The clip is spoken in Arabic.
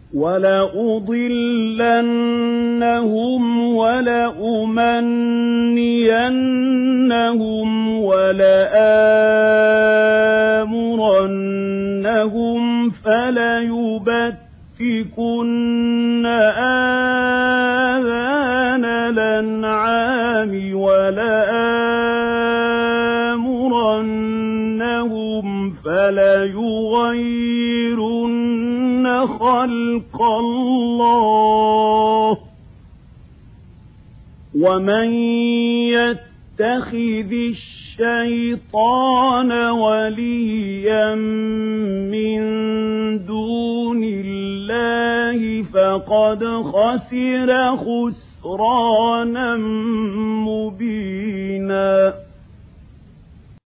وَلَأُضِلَّنَّهُمْ وَلَأُمَنِّيَنَّهُمْ وَلَآمُرَنَّهُمْ فَلَيُبَتِّكُنَّ آذَانَ الْأَنْعَامِ وَلَآمُرَنَّهُمْ فَلَيُغَيِّرُنَّ خَلْقَ اللَّهِ ۚ وَمَن يَتَّخِذِ الشَّيْطَانَ وَلِيًّا مِّن دُونِ اللَّهِ فَقَدْ خَسِرَ خُسْرَانًا مُّبِينًا.